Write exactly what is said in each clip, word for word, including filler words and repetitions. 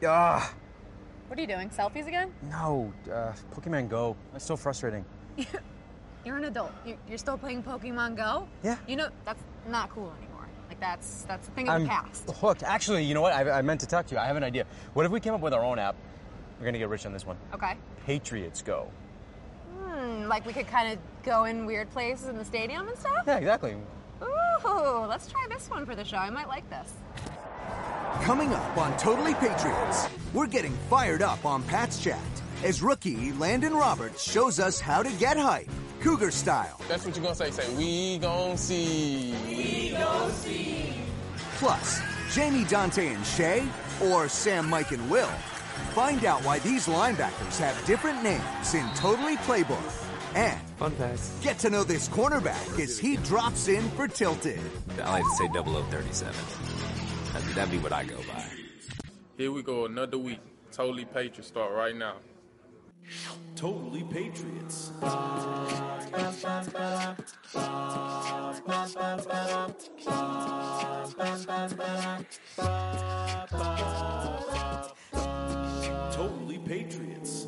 Ugh. What are you doing, selfies again? No, uh, Pokemon Go. That's so frustrating. You're an adult. You- You're still playing Pokemon Go? Yeah. You know, that's not cool anymore. Like, that's that's a thing of I'm the past. hooked. Actually, you know what? I, I meant to talk to you. I have an idea. What if we came up with our own app? We're gonna get rich on this one. Okay. Patriots Go. Hmm, like we could kind of go in weird places in the stadium and stuff? Yeah, exactly. Ooh, let's try this one for the show. I might like this. Coming up on Totally Patriots, we're getting fired up on Pat's Chat as rookie Landon Roberts shows us how to get hype, Cougar style. That's what you're gonna say. Say, we gon' see. We gon' see. Plus, Jamie, Dante, and Shay, or Sam, Mike, and Will. Find out why these linebackers have different names in Totally Playbook. And fun facts. Get to know this cornerback as he drops in for Tilted. I like to say double oh thirty-seven. That'd, that'd be what I go by. Here we go, another week. Totally Patriots start right now. Totally Patriots. Totally Patriots.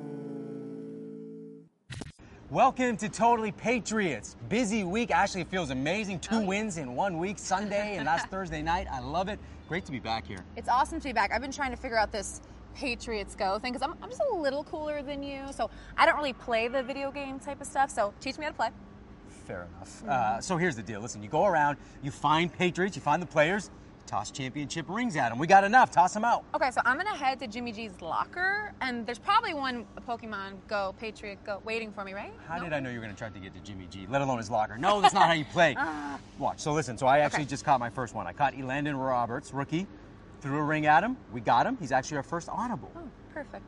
Welcome to Totally Patriots. Busy week. Actually, it feels amazing. Two wins in one week, Sunday and last Thursday night. I love it. Great to be back here. It's awesome to be back. I've been trying to figure out this Patriots Go thing because I'm, I'm just a little cooler than you. So I don't really play the video game type of stuff. So teach me how to play. Fair enough. Uh, so here's the deal. Listen, you go around, you find Patriots, you find the players, toss championship rings at them. We got enough. Toss them out. Okay, so I'm going to head to Jimmy G's locker, and there's probably one Pokemon Go, Patriot Go, waiting for me, right? How no? did I know you were going to try to get to Jimmy G, let alone his locker? No, that's not how you play. uh, Watch. So listen, so I actually okay. just caught my first one. I caught Elandon Roberts, rookie, threw a ring at him. We got him. He's actually our first audible. Oh, perfect.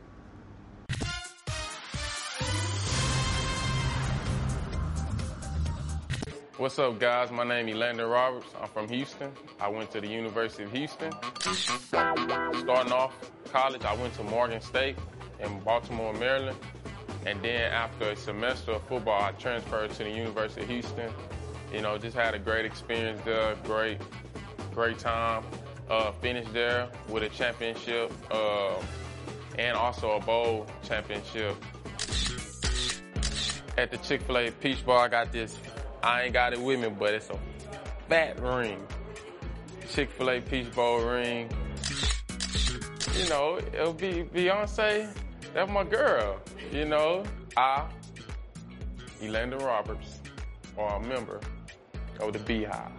What's up, guys? My name is Landon Roberts. I'm from Houston. I went to the University of Houston. Starting off college, I went to Morgan State in Baltimore, Maryland. And then after a semester of football, I transferred to the University of Houston. You know, just had a great experience there, great, great time. Uh, finished there with a championship uh, and also a bowl championship. At the Chick-fil-A Peach Bar, I got this. I ain't got it with me, but it's a fat ring. Chick-fil-A Peach Bowl ring. You know, it'll be Beyonce. That's my girl. You know, I, Elandon Roberts, are a member of the Beehive.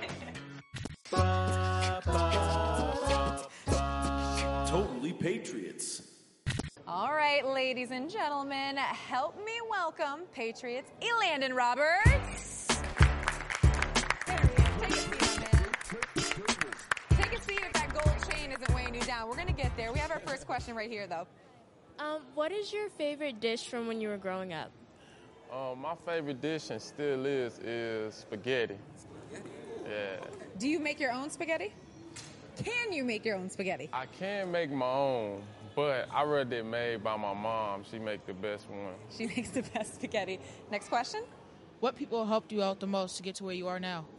Totally Patriots. All right, ladies and gentlemen, help me welcome Patriots Elandon Roberts. There he is. Take a seat, man. Take a seat if that gold chain isn't weighing you down. We're going to get there. We have our first question right here, though. Um, what is your favorite dish from when you were growing up? Um, my favorite dish and still is is spaghetti. Yeah. Do you make your own spaghetti? Can you make your own spaghetti? I can make my own, but I rather it made by my mom. She make the best one. She makes the best spaghetti. Next question. What people helped you out the most to get to where you are now?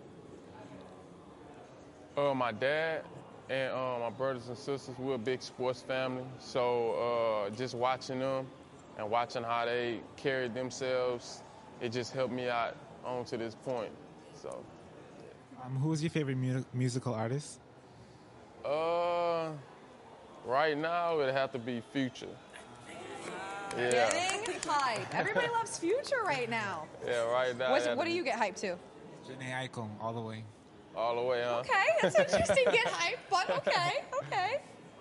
Uh, my dad and uh, my brothers and sisters, we're a big sports family. So uh, just watching them and watching how they carried themselves, it just helped me out on to this point. So. Um, who was your favorite mu- musical artist? Uh, right now it'd have to be Future. Yeah. Getting hype. Everybody loves Future right now. Yeah, right now. What's, what do you get hyped to? Jhené Aiko, all the way. All the way, huh? Okay, that's interesting. Get hyped, but okay, okay.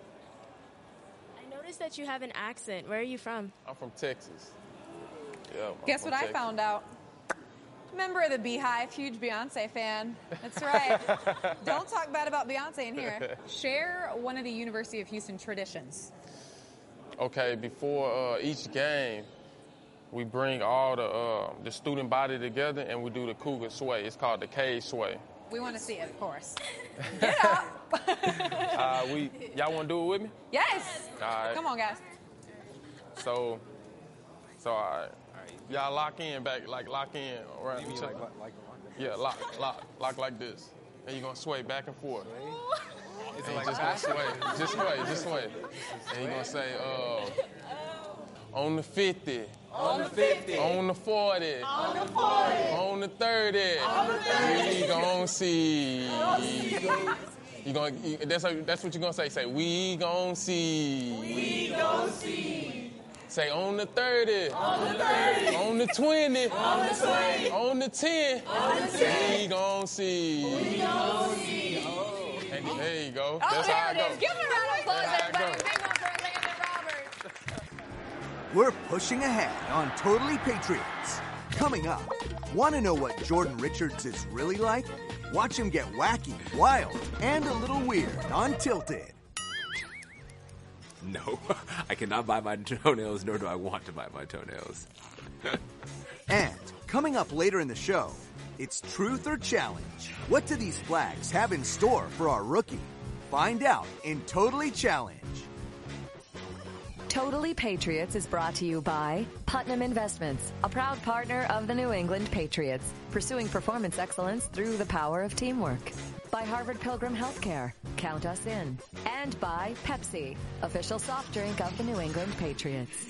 I noticed that you have an accent. Where are you from? I'm from Texas. Yeah. Guess what Texas. I found out? Member of the Beehive, huge Beyonce fan. That's right. Don't talk bad about Beyonce in here. Share one of the University of Houston traditions. Okay, before uh, each game, we bring all the uh, the student body together and we do the Cougar sway. It's called the cage sway. We want to see it, of course. Get up. uh, we y'all want to do it with me? Yes. All right. Come on, guys. So, so all right. Y'all lock in back, like lock in around each other. Like, like, Yeah, lock, lock, lock like this. And you're gonna sway back and forth. And like just gonna sway, just sway, just sway. And he gonna say, uh, on the fifty. On the fifty. On the forty. On the forty. On the thirty. On the thirty. We gon' see. You gonna, you, that's, how, that's what you're gonna say. Say, we gon' see. We gon' see. Say, on the thirty. On the thirty. On the twenty. On the twenty. On the ten. On the ten. We gon' see. We gon' see. And there you go. Oh, That's there how it I go. is. Give him a round of applause, That's how I everybody. go. Big one for Landon Roberts. We're pushing ahead on Totally Patriots. Coming up, want to know what Jordan Richards is really like? Watch him get wacky, wild, and a little weird on Tilted. No, I cannot bite my toenails, nor do I want to bite my toenails. And coming up later in the show, it's Truth or Challenge. What do these flags have in store for our rookie? Find out in Totally Challenge. Totally Patriots is brought to you by Putnam Investments, a proud partner of the New England Patriots, pursuing performance excellence through the power of teamwork. By Harvard Pilgrim Healthcare, count us in. And by Pepsi, official soft drink of the New England Patriots.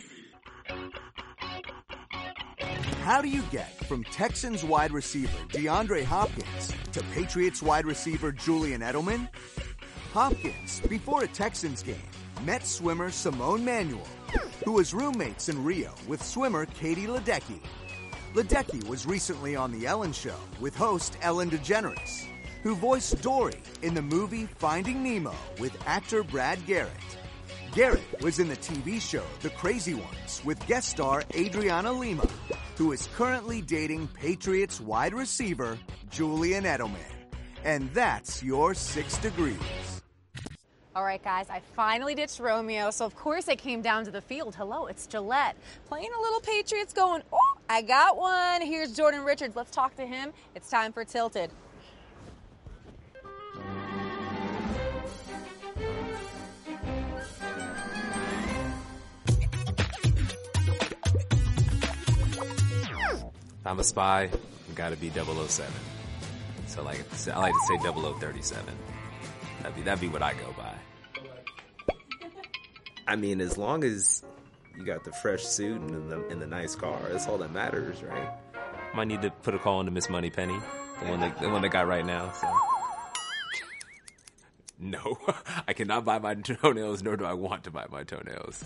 How do you get from Texans wide receiver DeAndre Hopkins to Patriots wide receiver Julian Edelman? Hopkins, before a Texans game, met swimmer Simone Manuel, who was roommates in Rio with swimmer Katie Ledecky. Ledecky was recently on The Ellen Show with host Ellen DeGeneres, who voiced Dory in the movie Finding Nemo with actor Brad Garrett. Garrett was in the T V show The Crazy Ones with guest star Adriana Lima, who is currently dating Patriots wide receiver Julian Edelman. And that's your six degrees. All right, guys, I finally ditched Romeo, so of course it came down to the field. Hello, it's Gillette. Playing a little Patriots going, oh, I got one. Here's Jordan Richards. Let's talk to him. It's time for Tilted. If I'm a spy, I gotta be double oh seven. So like, I like to say double oh thirty-seven. That'd be, that'd be what I go by. I mean, as long as you got the fresh suit and the, and the nice car, that's all that matters, right? Might need to put a call into Miss Moneypenny, the one that, the one that got right now. So. No, I cannot bite my toenails, nor do I want to bite my toenails.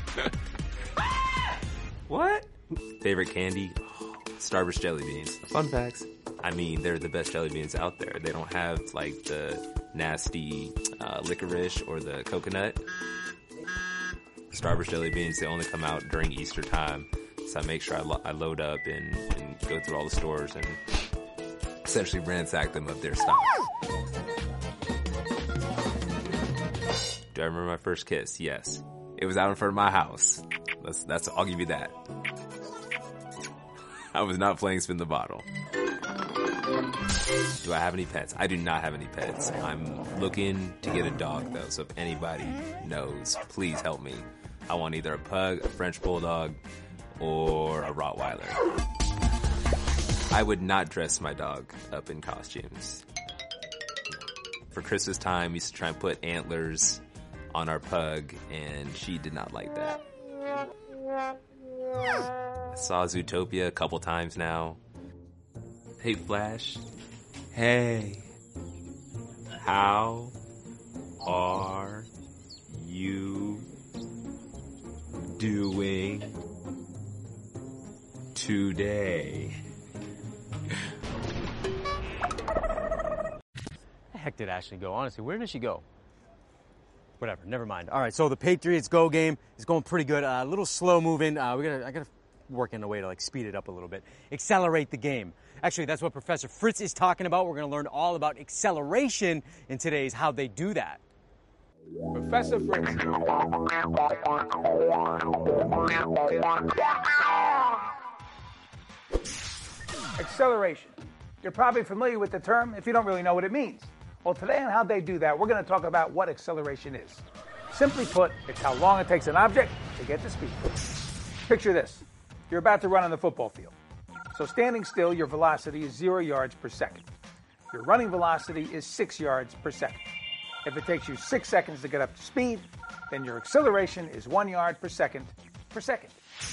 What? Favorite candy? Oh, Starburst jelly beans. Fun facts. I mean, they're the best jelly beans out there. They don't have, like, the nasty uh, licorice or the coconut. Starburst jelly beans, they only come out during Easter time. So I make sure I, lo- I load up and, and go through all the stores and essentially ransack them of their stock. Do I remember my first kiss? Yes. It was out in front of my house. That's, that's, I'll give you that. I was not playing spin the bottle. Do I have any pets? I do not have any pets. I'm looking to get a dog though, so if anybody knows, please help me. I want either a pug, a French bulldog, or a Rottweiler. I would not dress my dog up in costumes. For Christmas time, we used to try and put antlers on our pug, and she did not like that. I saw Zootopia a couple times now. Hey, Flash. Hey. How are you doing today? Where the heck did Ashley go? Honestly, where did she go? Whatever, never mind. All right, so the Patriots Go game is going pretty good. Uh, a little slow moving. Uh, we gotta, I gotta work in a way to like speed it up a little bit, accelerate the game. Actually, that's what Professor Fritz is talking about. We're gonna learn all about acceleration in today's How They Do That. Professor Fritz. Acceleration. You're probably familiar with the term if you don't really know what it means. Well, today on How They Do That, we're going to talk about what acceleration is. Simply put, it's how long it takes an object to get to speed. Picture this. You're about to run on the football field. So standing still, your velocity is zero yards per second. Your running velocity is six yards per second. If it takes you six seconds to get up to speed, then your acceleration is one yard per second per second.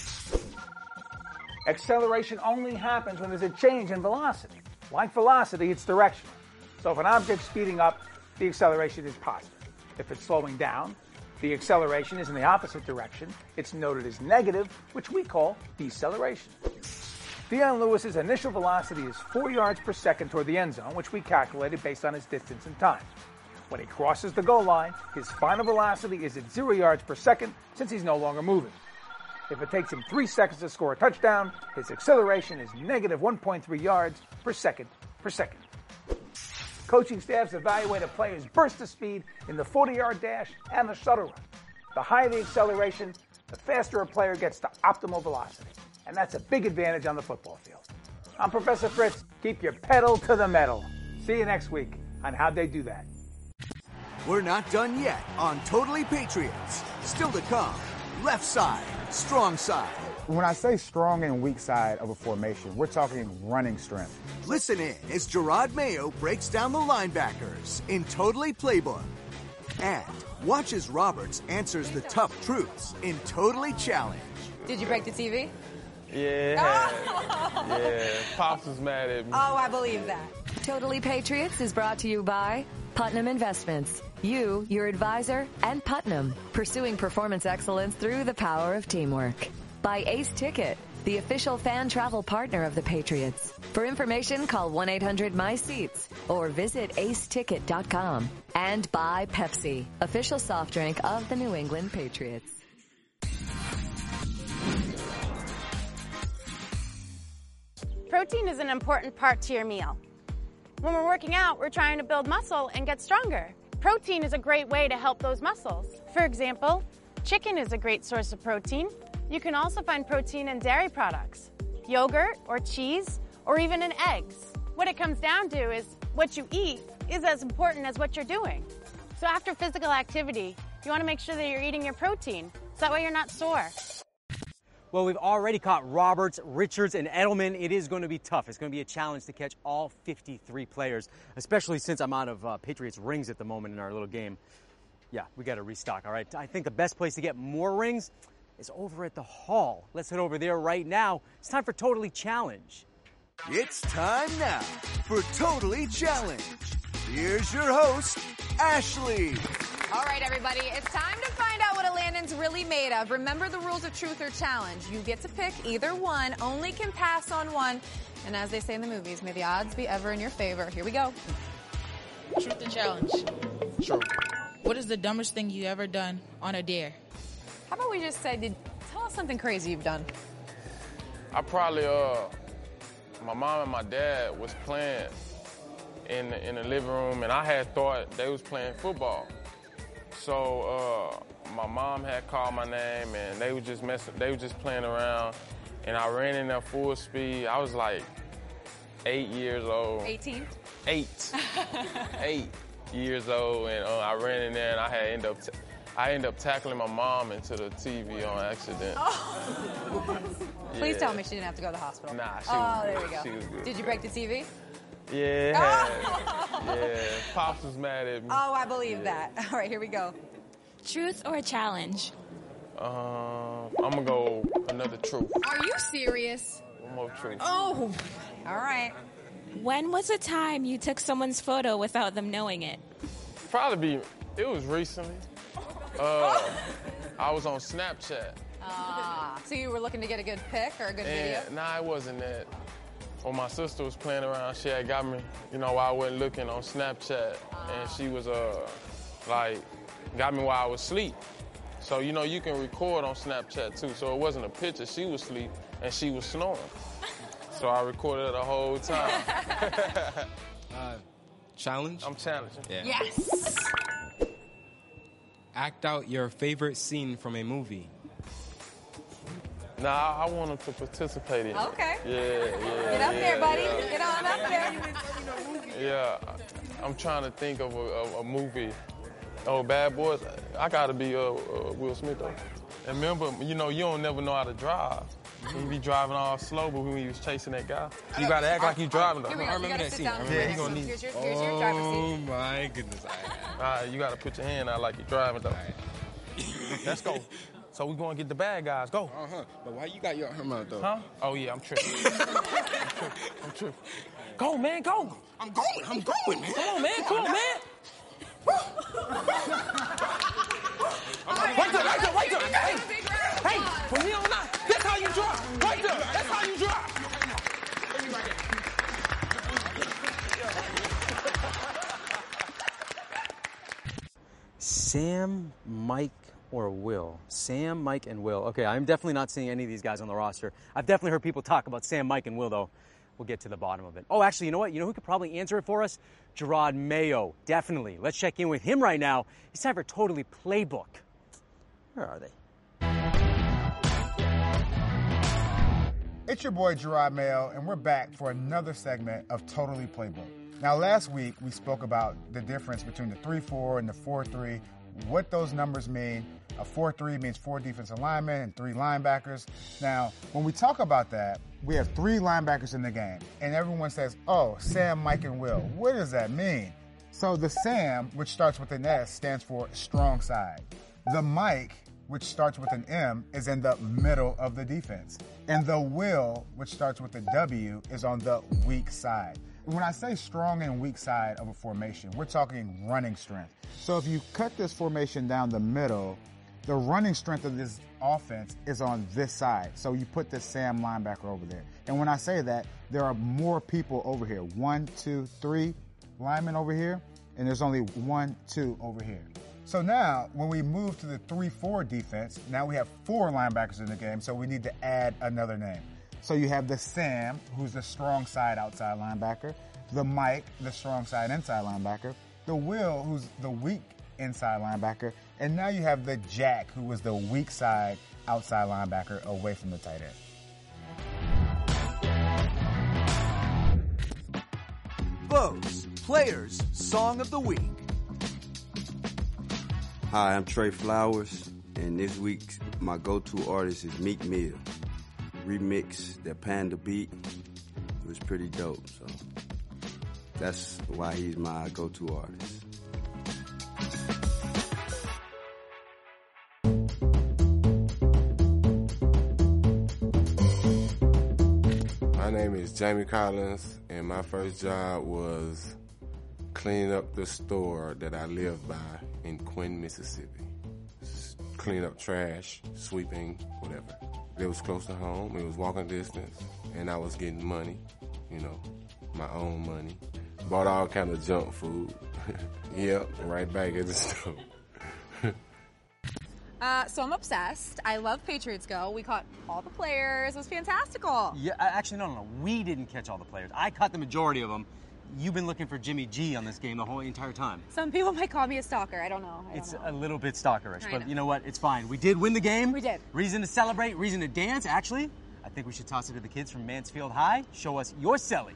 Acceleration only happens when there's a change in velocity. Like velocity, it's directional. So if an object's speeding up, the acceleration is positive. If it's slowing down, the acceleration is in the opposite direction. It's noted as negative, which we call deceleration. Deion Lewis's initial velocity is four yards per second toward the end zone, which we calculated based on his distance and time. When he crosses the goal line, his final velocity is at zero yards per second since he's no longer moving. If it takes him three seconds to score a touchdown, his acceleration is negative one point three yards per second per second. Coaching staffs evaluate a player's burst of speed in the forty-yard dash and the shuttle run. The higher the acceleration, the faster a player gets to optimal velocity. And that's a big advantage on the football field. I'm Professor Fritz. Keep your pedal to the metal. See you next week on How'd They Do That. We're not done yet on Totally Patriots. Still to come, left side, strong side. When I say strong and weak side of a formation, we're talking running strength. Listen in as Gerard Mayo breaks down the linebackers in Totally Playbook. And watch as Roberts answers the tough truths in Totally Challenge. Did you break the T V? Yeah. Yeah. Pops was mad at me. Oh, I believe that. Totally Patriots is brought to you by Putnam Investments. You, your advisor, and Putnam, pursuing performance excellence through the power of teamwork. By Ace Ticket, the official fan travel partner of the Patriots. For information, call one eight hundred my seats or visit ace ticket dot com. And by Pepsi, official soft drink of the New England Patriots. Protein is an important part to your meal. When we're working out, we're trying to build muscle and get stronger. Protein is a great way to help those muscles. For example, chicken is a great source of protein. You can also find protein in dairy products, yogurt or cheese, or even in eggs. What it comes down to is what you eat is as important as what you're doing. So after physical activity, you want to make sure that you're eating your protein, so that way you're not sore. Well, we've already caught Roberts, Richards, and Edelman. It is going to be tough. It's going to be a challenge to catch all fifty-three players, especially since I'm out of uh, Patriots rings at the moment in our little game. Yeah, we got to restock, all right? I think the best place to get more rings is over at the Hall. Let's head over there right now. It's time for Totally Challenge. It's time now for Totally Challenge. Here's your host, Ashley. All right, everybody, it's time to find out what a Landon's really made of. Remember the rules of truth or challenge. You get to pick either one, only can pass on one. And as they say in the movies, may the odds be ever in your favor. Here we go. Truth or challenge? True. What is the dumbest thing you ever done on a dare? How about we just say, did, tell us something crazy you've done. I probably, uh, my mom and my dad was playing in the, in the living room, and I had thought they was playing football. So uh, my mom had called my name, and they were just messing. They were just playing around, and I ran in there full speed. I was like eight years old. eighteen? Eight. Eight years old, and uh, I ran in there, and I had end up. T- I ended up tackling my mom into the T V on accident. Oh. Please Yeah. tell me she didn't have to go to the hospital. Nah, she oh, was there good. we go. She was good. Did you break the T V? Yeah. Yeah. Pops was mad at me. Oh, I believe that. All right, here we go. Truth or challenge? Um, I'm gonna go another truth. Are you serious? One more truth. Oh, all right. When was a time you took someone's photo without them knowing it? Probably be. It was recently. Uh, I was on Snapchat. Ah, so you were looking to get a good pic or a good video? And nah, it wasn't that. When my sister was playing around, she had got me, you know, while I wasn't looking on Snapchat, and she was uh, like, got me while I was asleep. So you know, you can record on Snapchat too. So it wasn't a picture. She was asleep and she was snoring. So I recorded her the whole time. uh, challenge? I'm challenging. Yeah. Yes. Act out your favorite scene from a movie. Nah, I want them to participate in it. Okay. Yeah, yeah. Get up yeah, there, buddy. Yeah. Get on up there. Yeah, I'm trying to think of a, a, a movie. Oh, Bad Boys. I gotta be uh, uh, Will Smith though. And remember, you know, you don't never know how to drive. You be driving all slow, but when you was chasing that guy, you gotta act like you driving though. Here we go. I You remember gotta that sit scene. down. Yeah, Right he gonna next to him. need. Here's your, here's your driver's seat. Oh my goodness. All right, you gotta put your hand out like you're driving though. Let's go. So we gonna get the bad guys. Go. Uh huh. But why you got your arm out though? Huh? Oh yeah, I'm tripping. I'm tripping. I'm tripping. Go, man, go. I'm going. I'm going, man. Come on, man. Come on, man. Right there, right there, right there. Hey, hey, from here on out, that's how you drive. Right there, that's how you drive. Sam, Mike, or Will? Sam, Mike, and Will. Okay, I'm definitely not seeing any of these guys on the roster. I've definitely heard people talk about Sam, Mike, and Will, though. We'll get to the bottom of it. Oh, actually, you know what? You know who could probably answer it for us? Gerard Mayo. Definitely. Let's check in with him right now. It's time for Totally Playbook. Where are they? It's your boy Gerard Mayo, and we're back for another segment of Totally Playbook. Now, last week we spoke about the difference between the three four and the four three, what those numbers mean. A four three means four defensive linemen and three linebackers. Now, when we talk about that, we have three linebackers in the game, and everyone says, oh, Sam, Mike, and Will. What does that mean? So the Sam, which starts with an S, stands for strong side. The Mike, which starts with an M, is in the middle of the defense. And the Will, which starts with a W, is on the weak side. When I say strong and weak side of a formation, we're talking running strength. So if you cut this formation down the middle, the running strength of this offense is on this side. So you put this Sam linebacker over there. And when I say that, there are more people over here. One, two, three linemen over here, and there's only one, two over here. So now, when we move to the three four defense, now we have four linebackers in the game, so we need to add another name. So you have the Sam, who's the strong side outside linebacker, the Mike, the strong side inside linebacker, the Will, who's the weak inside linebacker, and now you have the Jack, who was the weak side outside linebacker away from the tight end. Votes, Players, Song of the Week. Hi, I'm Trey Flowers, and this week my go-to artist is Meek Mill. Remix that Panda beat. It was pretty dope, so that's why he's my go-to artist. My name is Jamie Collins, and my first job was cleaning up the store that I live by in Quinn, Mississippi. Cleaning up trash, sweeping, whatever. It was close to home, it was walking distance, and I was getting money, you know, my own money. Bought all kind of junk food. Yep, right back at the store. Uh, so I'm obsessed. I love Patriots Go. We caught all the players. It was fantastical. Yeah, actually, no, no, no. We didn't catch all the players. I caught the majority of them. You've been looking for Jimmy G on this game the whole entire time. Some people might call me a stalker. I don't know. I don't It's know. a little bit stalkerish, I but know. you know what? It's fine. We did win the game. We did. Reason to celebrate, reason to dance. Actually, I think we should toss it to the kids from Mansfield High. Show us your selling.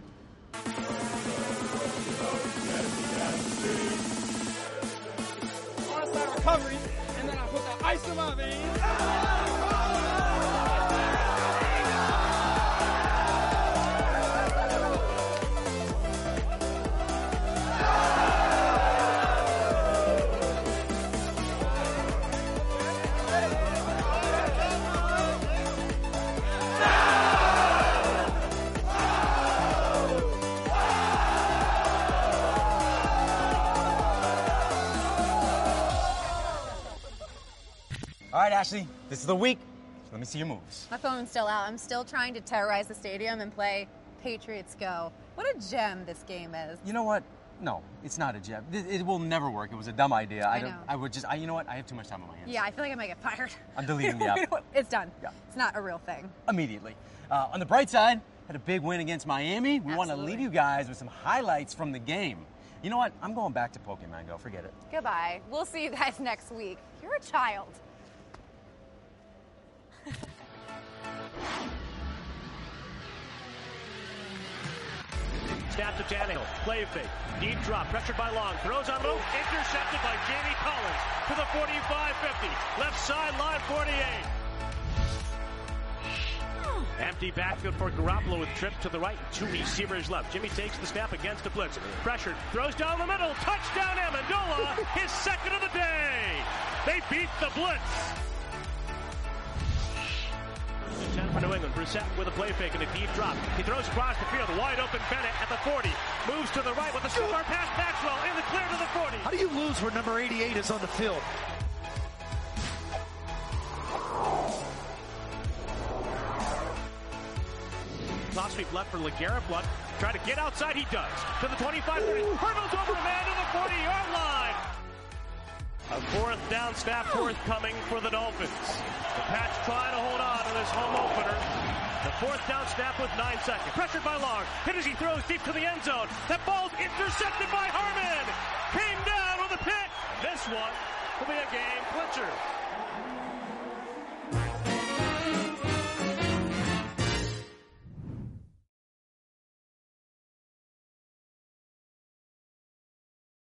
Onside recovery, and then I put that ice in my veins. All right, Ashley, this is the week. So let me see your moves. My phone's still out. I'm still trying to terrorize the stadium and play Patriots Go. What a gem this game is. You know what? No, it's not a gem. It, it will never work. It was a dumb idea. I don't. know. I would just. I, you know what? I have too much time on my hands. Yeah, I feel like I might get fired. I'm deleting the app It's done. Yeah. It's not a real thing. immediately. Uh, on the bright side, had a big win against Miami. We want to leave you guys with some highlights from the game. You know what? I'm going back to Pokemon Go. Forget it. Goodbye. We'll see you guys next week. You're a child. Snap to Tannehill. Play fake. Deep drop. Pressured by Long. Throws on loop. Intercepted by Jamie Collins to the forty-five fifty. Left sideline forty-eight. Empty backfield for Garoppolo with trip to the right and two receivers left. Jimmy takes the snap against the blitz. Pressured, throws down the middle. Touchdown Amendola, his second of the day. They beat the blitz. ten for New England. Brissett with a play fake and a deep drop. He throws across the field. Wide open Bennett at the forty. Moves to the right with a super pass. Maxwell in the clear to the forty. How do you lose where number eighty-eight is on the field? Top sweep left for LeGarrette Blunt. Try to get outside. He does. To the twenty-five thirty. Hurdles over a man to the forty-yard line. A fourth down snap forthcoming for the Dolphins. The Pats trying to hold on to this home opener. The fourth down snap with nine seconds. Pressured by Long. Hit as he throws deep to the end zone. That ball's intercepted by Harmon. Came down with a pick. This one will be a game clincher.